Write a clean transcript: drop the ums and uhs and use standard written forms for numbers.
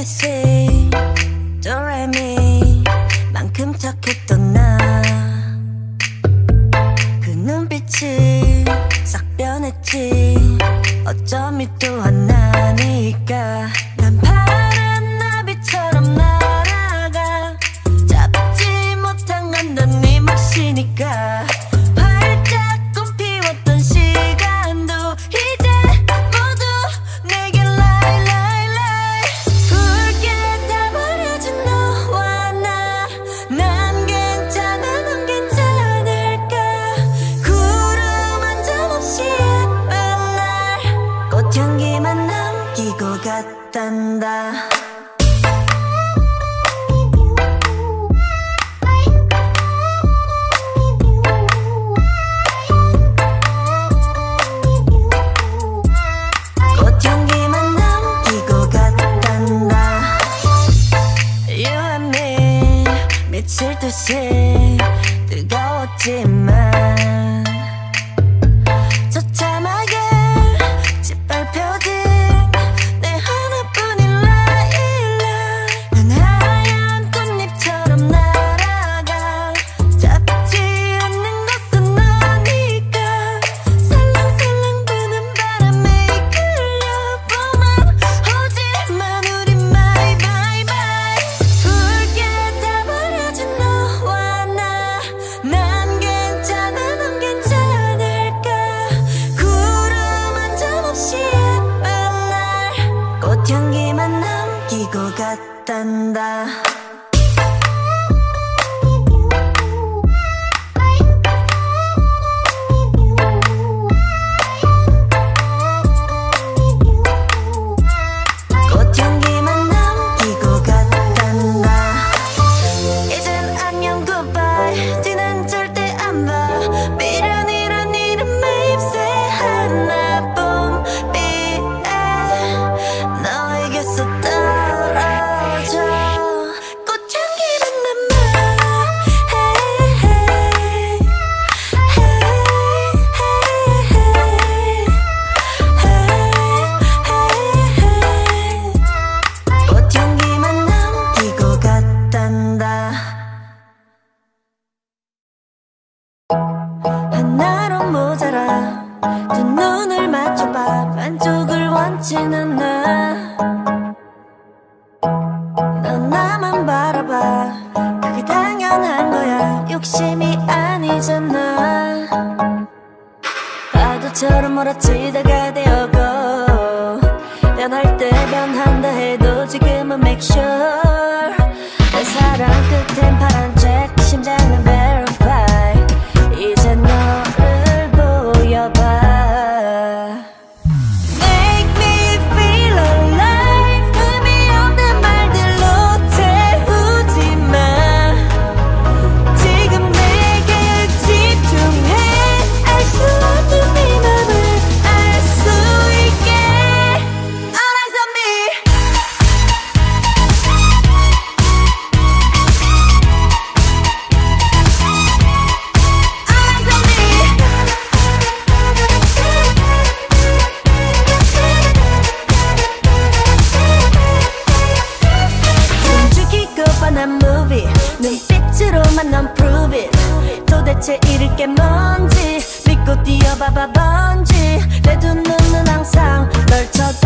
ABC 도레미 만큼 착했던 나 그 눈빛이 싹 변했지 어쩜 이 또한 나니까 난 파란 나비처럼 날아가 잡지 못한 건 넌 네 몫이니까 활짝 꽃피웠던 시간도 이제 모두 내게 lie lie lie 붉게 다 버려진 너와 나 난 괜찮아 넌 괜찮을까 구름 한 점 없이 예쁜 날 꽃향기만 남기고 갔단다 꽃향기만 남기고 갔단다 You and me 미칠 듯이 뜨거웠지만 처참하게 짓밟혀진 내 하나뿐인 라일락 난 하얀 꽃잎처럼 날아가 잡지 않는 것은 너니까 살랑살랑 부는 바람에 이끌려보만 오지만 우리 my bye bye 붉게 다 버려진 너와 나 난 괜찮아 넌 괜찮을까 구름 한 점 없이 예쁜 날 꽃향기만 남기고 갔단다 꽃향기만 남기고 갔단다 이젠 안녕 goodbye 뒤는 절대 안 봐 미련이란 이름에 입새 하나뿐 비에 너에게서 떨어져 꽃향기만 남아 hey, hey, hey, hey, hey. 꽃향기만 남기고 갔단다 하나로 모자라 두 눈을 맞춰봐 반쪽을 원치는 않아 넌 나만 바라봐 그게 당연한 거야 욕심이 아니잖아 파도처럼 몰아치다가 되어고 변할 때 변한다 해도 지금은 make sure 내 사랑 끝엔 파란 책 심장은 verify 이제 너를 보여봐 Make me feel alive 의미 없는 말들로 태우지 마 지금 내게 집중해 알 수 없는 네 맘을 알 수 있게 All eyes on me All eyes on me 숨 죽이고 뻔한 movie 눈빛으로만 넌 prove it 도대체 잃을 게 뭔지 믿고 뛰어봐봐 번지 내 두 눈은 항상 널 쳐